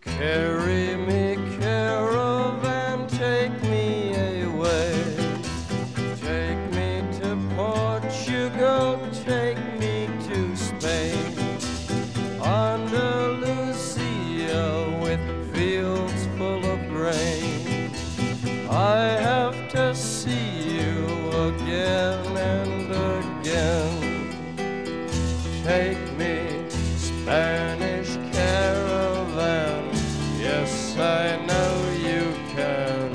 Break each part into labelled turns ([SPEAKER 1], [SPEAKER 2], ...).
[SPEAKER 1] Carry me, caravan, take me away. Take me to Portugal, take me to Spain. Andalusia with fields full of grain. I have to see you again and again. Take me, Spanish caravan, yes, I know you can.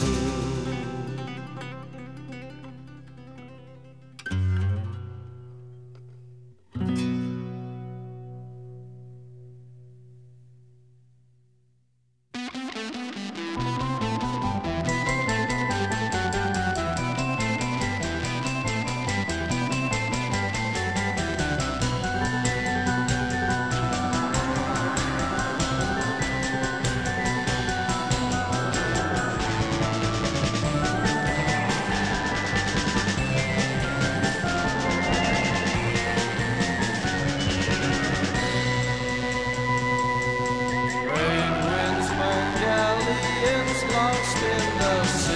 [SPEAKER 1] Trade winds, my galleons lost in the sea.